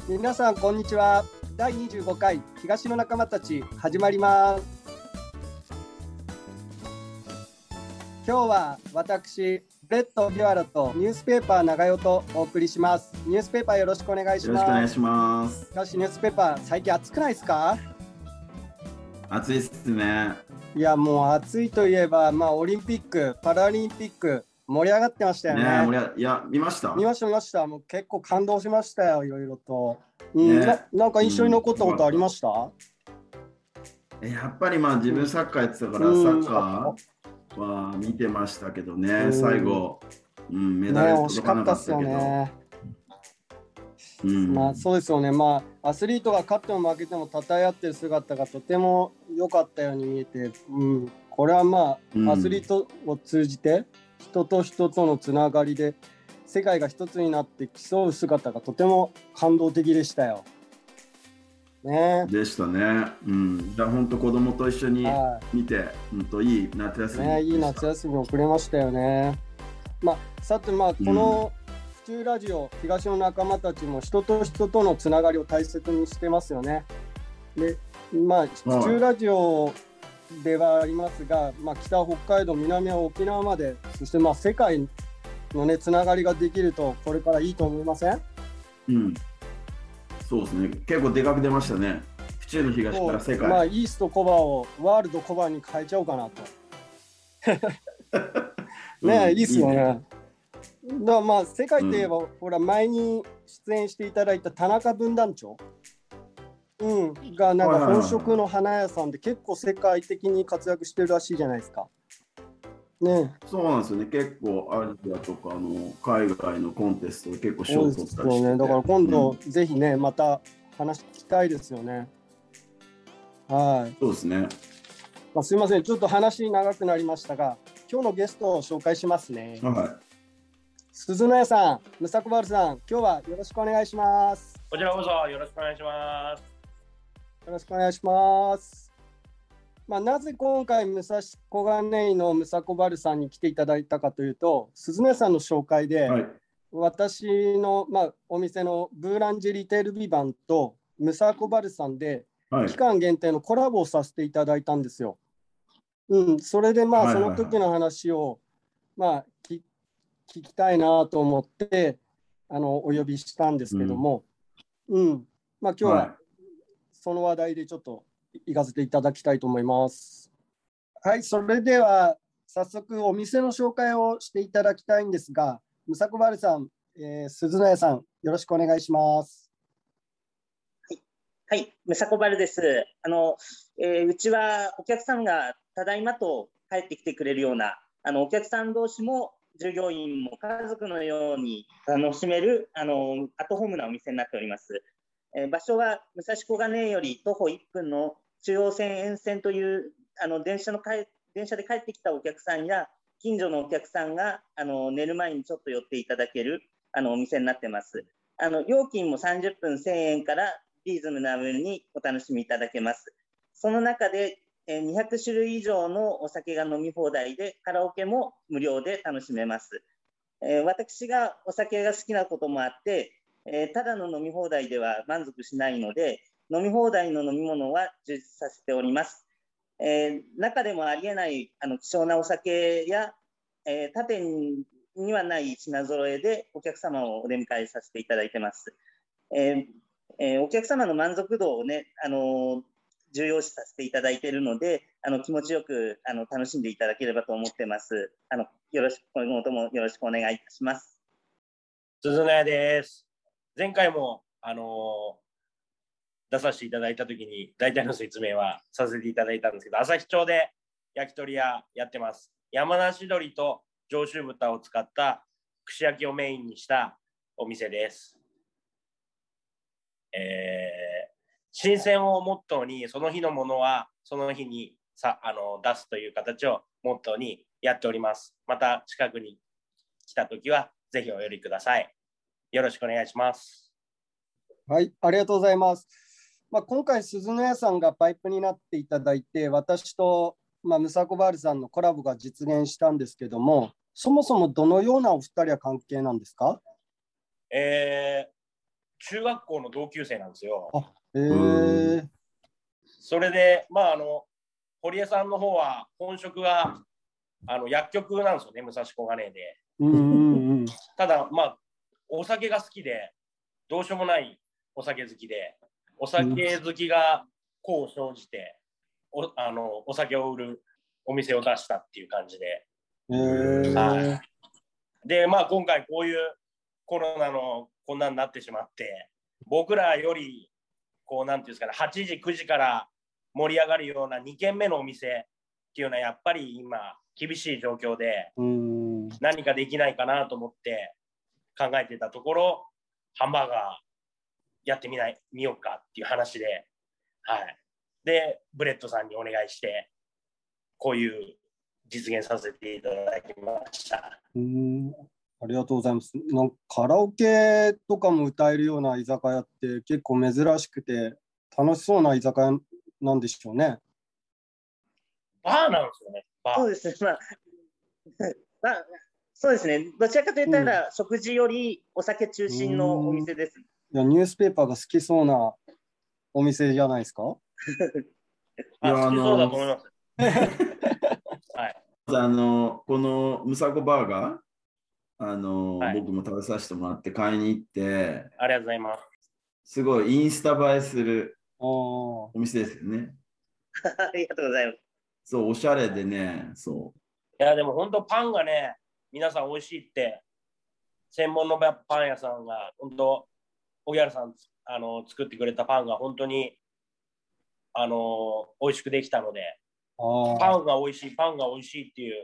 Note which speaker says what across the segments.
Speaker 1: 皆さんこんにちは。第25回東の仲間たち始まります。今日は私ブレッド・ビワラとニュースペーパー長代とお送りします。ニュースペーパーよろしくお願いします。
Speaker 2: よろしくお願いします。
Speaker 1: しかしニュースペーパー最近暑くないですか？
Speaker 2: 暑いですね。
Speaker 1: いやもう暑いといえば、オリンピックパラリンピック盛り上がってましたよね。
Speaker 2: いや見ました。
Speaker 1: 見ました。もう結構感動しましたよ、いろいろと。なんか印象に残ったことありました？
Speaker 2: やっぱり自分サッカーやってたから、サッカーは見てましたけどね、最後、メダル届かなかったけど、
Speaker 1: そうですよね。アスリートが勝っても負けても称え合ってる姿がとても良かったように見えて、これはアスリートを通じて人と人とのつながりで世界が一つになって競う姿がとても感動的でしたよ。
Speaker 2: でしたね。じゃあ本当子供と一緒に見て、本当いい夏休み、
Speaker 1: いい夏休みをくれましたよね。さてこの府中ラジオ東の仲間たちも人と人とのつながりを大切にしてますよね。で、府中ラジオではありますが、北北海道、南は沖縄まで、そして世界のつながりができるとこれからいいと思いません？
Speaker 2: そうですね。結構でかく出ましたね。府中の東から世界。
Speaker 1: イーストコバをワールドコバに変えちゃおうかなと。いいっすよね。だから世界といえば、ほら前に出演していただいた田中分団長、がなんか本職の花屋さんで結構世界的に活躍してるらしいじゃないですか。
Speaker 2: そうなんですよね。結構アジアとか海外のコンテストで結構賞を取ったりしてて、
Speaker 1: だから今度、ぜひねまた話聞きたいですよね。
Speaker 2: そうですね。
Speaker 1: すいません、ちょっと話長くなりましたが、今日のゲストを紹介しますね。鈴野屋さん、ムサコバルさん、今日はよろしくお願いします。
Speaker 3: こちらこそよろしくお願いします。
Speaker 1: よろしくお願いします。なぜ今回武蔵小金井のムサコバルさんに来ていただいたかというと、鈴野屋さんの紹介で、私の、お店のブーランジェリテールビバンとムサコバルさんで、期間限定のコラボをさせていただいたんですよ。それでその時の話を聞きたいなと思ってお呼びしたんですけども、今日はその話題でちょっと行かせていただきたいと思います。それでは早速お店の紹介をしていただきたいんですが、ムサコバルさん、鈴野屋さん、よろしくお願いします。
Speaker 4: はい、ムサコバルです。うちはお客さんがただいまと帰ってきてくれるようなお客さん同士も従業員も家族のように楽しめるアットホームなお店になっております。場所は武蔵小金井より徒歩1分の中央線沿線という電車で帰ってきたお客さんや近所のお客さんが寝る前にちょっと寄っていただけるお店になってます。料金も30分1000円からリーズナブルにお楽しみいただけます。その中で200種類以上のお酒が飲み放題で、カラオケも無料で楽しめます。私がお酒が好きなこともあって、ただの飲み放題では満足しないので、飲み放題の飲み物は充実させております。中でもありえない希少なお酒や、他店にはない品揃えでお客様をお出迎えさせていただいてます。お客様の満足度を重要視させていただいているので、気持ちよく楽しんでいただければと思ってます。今後ともよろしくお願いいたします。
Speaker 3: 鈴野屋です。前回も出させていただいたときに大体の説明はさせていただいたんですけど、旭町で焼き鳥屋やってます。山梨鶏と上州豚を使った串焼きをメインにしたお店です。新鮮をモットーに、その日のものはその日に出すという形をモットーにやっております。また近くに来たときはぜひお寄りください。よろしくお願いします。
Speaker 1: はい、ありがとうございます。今回鈴野屋さんがパイプになっていただいて、私とムサコバルさんのコラボが実現したんですけども、そもそもどのようなお二人は関係なんですか？
Speaker 3: 中学校の同級生なんですよ。それで、堀江さんの方は本職が薬局なんですよね、武蔵小金井で。ただ、お酒が好きで、どうしようもないお酒好きで、お酒好きが功を生じて、お酒を売るお店を出したっていう感じで。で、今回こういうコロナのこんなになってしまって、僕らより、なんていうんですかね、8時、9時から盛り上がるような2軒目のお店っていうのは、やっぱり今、厳しい状況で、何かできないかなと思って考えてたところ、ハンバーガーやってみようかっていう話で、で、ブレッドさんにお願いして、こういう実現させていただきました。
Speaker 1: ありがとうございます。カラオケとかも歌えるような居酒屋って結構珍しくて楽しそうな居酒屋なんでしょうね。
Speaker 3: バーなんですよね。
Speaker 4: そうですね。そうですね。どちらかといったら、食事よりお酒中心のお店です。
Speaker 1: いや、ニュースペーパーが好きそうなお店じゃないですか。
Speaker 3: 好きそうだと思います。
Speaker 2: このムサコバーガー、僕も食べさせてもらって買いに行って、
Speaker 3: ありがとうございます。
Speaker 2: すごいインスタ映えするお店ですよね。
Speaker 4: ありがとうございます。
Speaker 2: そう、おしゃれでね、そう。
Speaker 3: いや、でも本当パンがね、皆さん美味しいって、専門のパン屋さんが、本当、荻原さん作ってくれたパンが本当に美味しくできたので、パンが美味しいっていう、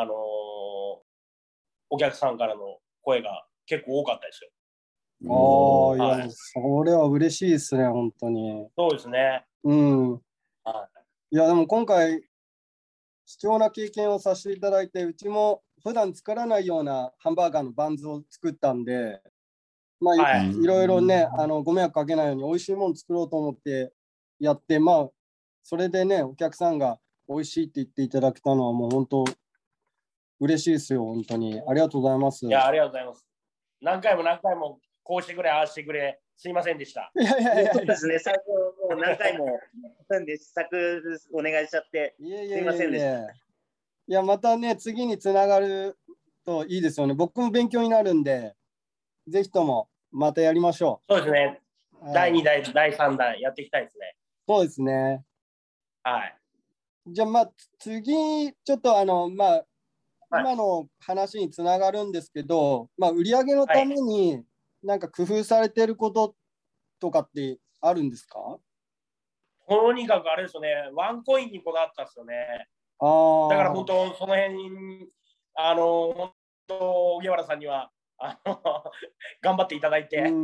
Speaker 3: お客さんからの声が結構多かったです
Speaker 1: よ。いや、それは嬉しいですね、本当に。
Speaker 3: そうですね。
Speaker 1: いや、でも今回、貴重な経験をさせていただいて、うちも普段作らないようなハンバーガーのバンズを作ったんで、いろいろね、ご迷惑かけないように美味しいもの作ろうと思ってやって、それでね、お客さんが美味しいって言っていただけたのはもう本当嬉しいですよ、本当に。ありがとうございます。
Speaker 3: いや、ありがとうございます。何回もこうしてくれ、ああしてくれ、すいませんでした。
Speaker 4: そうですね、最初もう何回も試作お願いしちゃって、すいませんでした。
Speaker 1: いや、またね、次につながるといいですよね。僕も勉強になるんで、ぜひともまたやりましょ
Speaker 3: う。そうですね。第2代、第3代やっていきたいですね。
Speaker 1: そうですね。じゃあ、次、ちょっと今の話につながるんですけど、売上のためになんか工夫されてることとかってあるんですか？
Speaker 3: とにかくあれですよね、ワンコインにこだわったんですよね。だから本当、その辺に、本当、荻原さんには頑張っていただいて、だ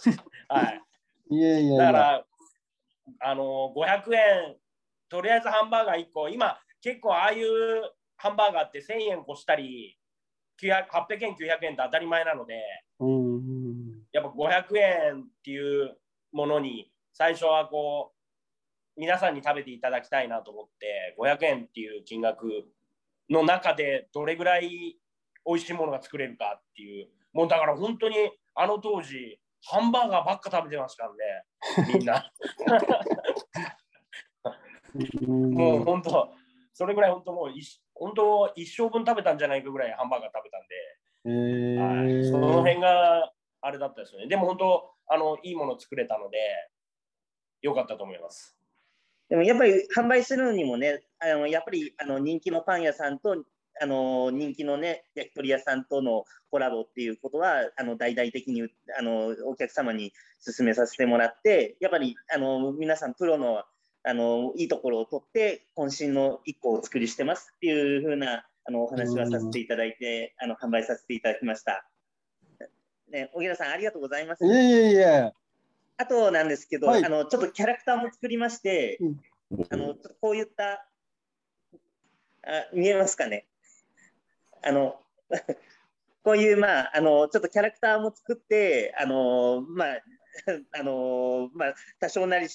Speaker 3: から、500円、とりあえずハンバーガー1個、今、結構ああいうハンバーガーって1000円越したり、800円、900円って当たり前なので、やっぱ500円っていうものに、最初は皆さんに食べていただきたいなと思って、500円っていう金額の中でどれぐらい美味しいものが作れるかっていう、もうだから本当に当時、ハンバーガーばっか食べてましたからね、みんな。もう本当、それぐらい本当もう本当一生分食べたんじゃないかぐらいハンバーガー食べたんで、その辺があれだったですよね。でも本当、いいもの作れたので、良かったと思います。
Speaker 4: でもやっぱり販売するにもね、やっぱり人気のパン屋さんと人気のね焼き鳥屋さんとのコラボっていうことは大々的にお客様に勧めさせてもらって、やっぱり皆さんプロのいいところを取って渾身の1個をお作りしてますっていう風なお話はさせていただいて販売させていただきました。ね、荻原さんありがとうございます。あとなんですけど、ちょっとキャラクターも作りまして、ちょっとこういった見えますかね。こういうちょっとキャラクターも作って多少なり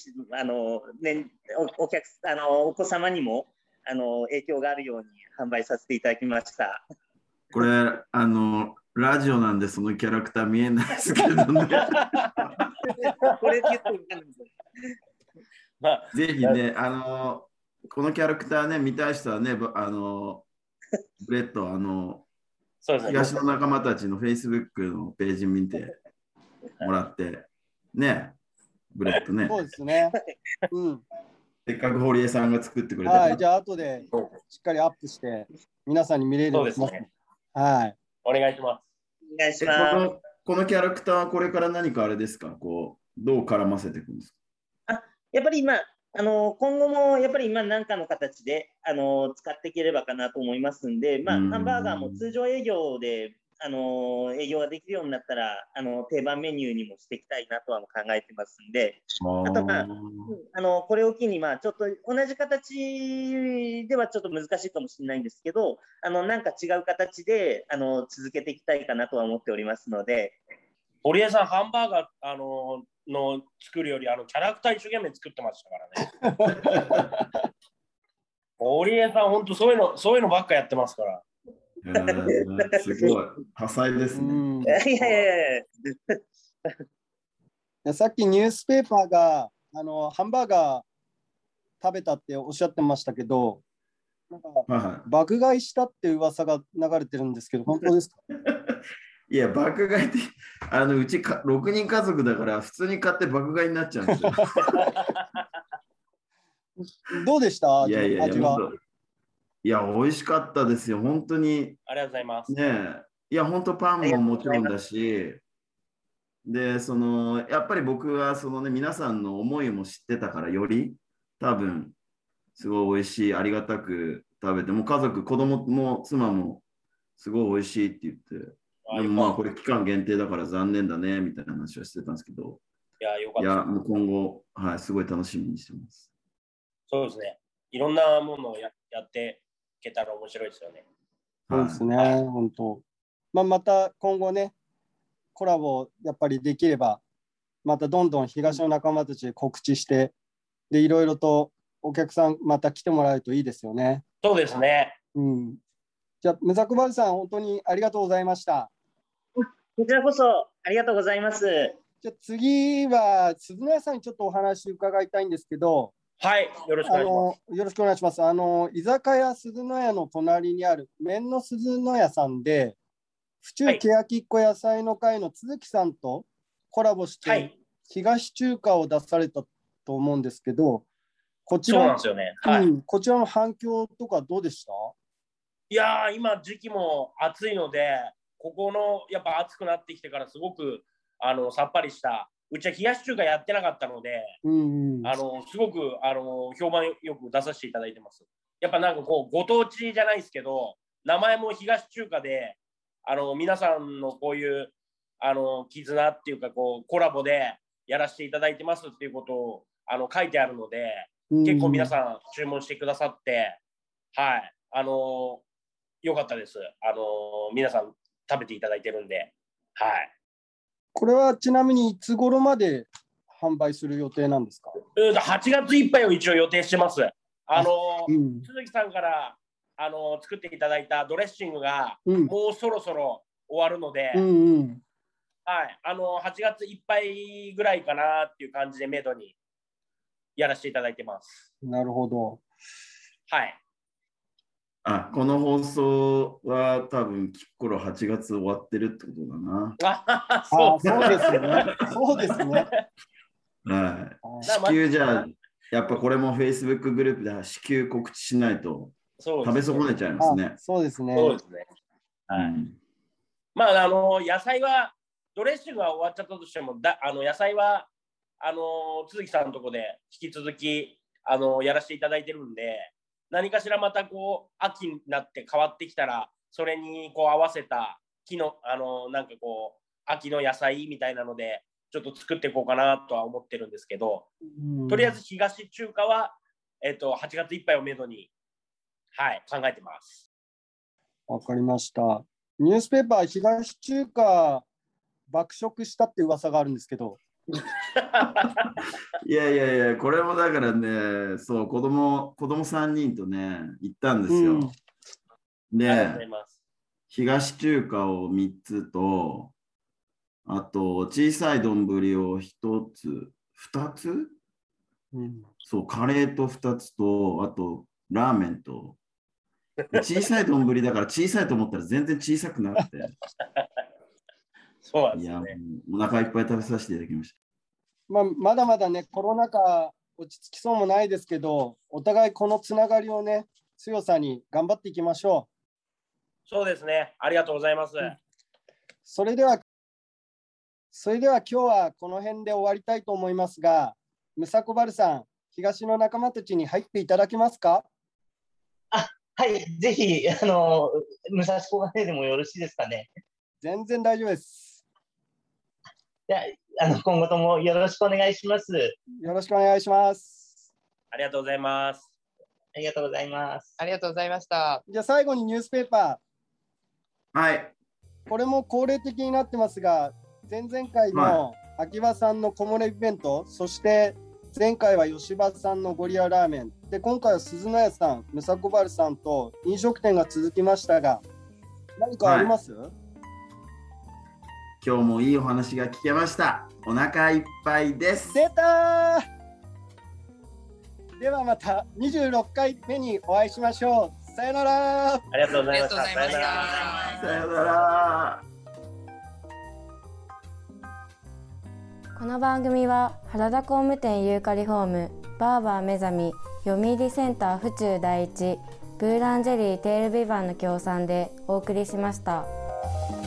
Speaker 4: お子様にも影響があるように販売させていただきました。
Speaker 2: これラジオなんでそのキャラクター見えないですけどね。
Speaker 4: これ結構
Speaker 2: まあ、ぜひね、このキャラクターね、見たい人はね、ブレッド、
Speaker 3: そうですね、
Speaker 2: 東の仲間たちの Facebook のページ見てもらって、ね、ブレッドね。
Speaker 1: そうですね。うん。
Speaker 2: せっかく堀江さんが作ってくれたから。
Speaker 1: はい、じゃあ後でしっかりアップして皆さんに見れるようにします。はい。
Speaker 3: お願いします。
Speaker 4: お願いします。
Speaker 2: このキャラクターはこれから何かあれですか、こうどう絡ませていくんですか。
Speaker 4: やっぱり今後もやっぱり何かの形で使っていければかなと思いますんで、ハンバーガーも通常営業で営業ができるようになったら定番メニューにもしていきたいなとは考えてますんで、あとこれを機にちょっと同じ形ではちょっと難しいかもしれないんですけど、なんか違う形で続けていきたいかなとは思っておりますので。
Speaker 3: 堀江さん、ハンバーガーの作るよりキャラクター一生懸命作ってましたからね。堀江さん、本当そういうのばっかやってますから。
Speaker 2: すごい多彩ですね。
Speaker 1: さっきニュースペーパーがハンバーガー食べたっておっしゃってましたけど、なんか爆買いしたって噂が流れてるんですけど、本当ですか？
Speaker 2: いや、爆買いって、うち6人家族だから、普通に買って爆買いになっちゃうんですよ。
Speaker 1: どうでした
Speaker 2: 味
Speaker 1: は？
Speaker 2: いや、美味しかったですよ、本当に。
Speaker 3: ありがとうございます。
Speaker 2: ね、いや、本当パンももちろんだし、で、やっぱり僕は皆さんの思いも知ってたから、より多分、すごい美味しい、ありがたく食べて、もう家族、子供も妻もすごい美味しいって言って、でもこれ期間限定だから残念だねみたいな話はしてたんですけど、
Speaker 3: よかった。
Speaker 2: もう今後、すごい楽しみにしてます。
Speaker 3: そうですね。いろんなものをやっていけたら面白いですよね。
Speaker 1: そうですね、本当。また今後ね、コラボやっぱりできれば、またどんどん東の仲間たちで告知して、で、いろいろとお客さんまた来てもらえるといいですよね。
Speaker 3: そうですね。
Speaker 1: じゃあ、ムサコバルさん、本当にありがとうございました。
Speaker 4: こちらこそありがとうございます。
Speaker 1: じゃあ次は鈴野屋さんにちょっとお話伺いたいんですけど。
Speaker 3: はい、よろしくお願いします。
Speaker 1: よろしくお願いします。居酒屋鈴野屋の隣にある麺の鈴野屋さんで、府中欅っ子野菜の会の都築さんとコラボして、東中華を出されたと思うんですけど、こちら、
Speaker 3: そうなんですよね。
Speaker 1: こちらの反響とかどうでした？
Speaker 3: いやー、今時期も暑いので、ここのやっぱ暑くなってきてからすごくさっぱりした、うちは冷やし中華やってなかったので、すごく評判よく出させていただいてます。やっぱなんかこうご当地じゃないですけど、名前も東中華で皆さんのこういう絆っていうかこうコラボでやらせていただいてますっていうことを書いてあるので、結構皆さん注文してくださって、はいよかったです。皆さん食べていただいてるんで、はい。
Speaker 1: これはちなみにいつ頃まで販売する予定なんですか
Speaker 3: ？8月いっぱいを一応予定してます。鈴木さんから作っていただいたドレッシングがもうそろそろ終わるので、はい、8月いっぱいぐらいかなっていう感じでめどにやらせていただいてます。
Speaker 1: なるほど。
Speaker 3: はい。
Speaker 2: この放送は多分きっころ8月終わってるってことだな。
Speaker 1: そうですね。そうですね。
Speaker 2: はい。至急じゃあ、やっぱこれも Facebook グループで至急告知しないと食べ損ねちゃいますね。
Speaker 1: そうですね。
Speaker 3: そうですね。はい。まあ、野菜は、ドレッシングが終わっちゃったとしても、野菜は、都築さんのとこで引き続き、やらせていただいてるんで、何かしらまたこう秋になって変わってきたらそれにこう合わせた木のなんかこう秋の野菜みたいなのでちょっと作っていこうかなとは思ってるんですけど、とりあえず東中華は8月いっぱいをめどに考えてます。
Speaker 1: わかりました。ニュースペーパー東中華爆食したって噂があるんですけど。
Speaker 2: いや、これもだからね、そう、子供3人とね、行ったんですよ。で、 東中華を3つと、あと小さい丼を1つ、2つ、そう、カレーと2つと、あとラーメンと。小さい丼だから小さいと思ったら全然小さくなって。
Speaker 3: そうなんですね。
Speaker 2: いや、お腹いっぱい食べさせていただきました。
Speaker 1: まだまだね、コロナ禍落ち着きそうもないですけど、お互いこのつながりをね、強さに頑張っていきましょ
Speaker 3: う。そうですね。ありがとうございます。
Speaker 1: それでは今日はこの辺で終わりたいと思いますが、ムサコバルさん、東の仲間たちに入っていただけますか？
Speaker 4: はい、ぜひ、武蔵小金井でもよろしいですかね。
Speaker 1: 全然大丈夫です。
Speaker 4: じゃあ、今後ともよろしくお願いします。
Speaker 1: よろしくお願いします。
Speaker 3: ありがとうございます。
Speaker 4: ありがとうございます。
Speaker 5: ありがとうございました。
Speaker 1: じゃあ最後にニュースペーパ
Speaker 2: ー。はい。
Speaker 1: これも恒例的になってますが、前々回の秋葉さんの木漏れイベント、そして前回は吉羽さんのゴリララーメンで、今回は鈴の屋さん、ムサコバルさんと飲食店が続きましたが、何かあります？
Speaker 2: 今日もいいお話が聞けました。お腹いっぱいです。
Speaker 1: 出たー。ではまた26回目にお会いしましょう。さよなら。
Speaker 3: ありがとうございました。
Speaker 2: さよなら。
Speaker 6: この番組は原田工務店ユーカリホーム、バーバー目覚み、読売センター府中第一、ブーランジェリーテールビバンの協賛でお送りしました。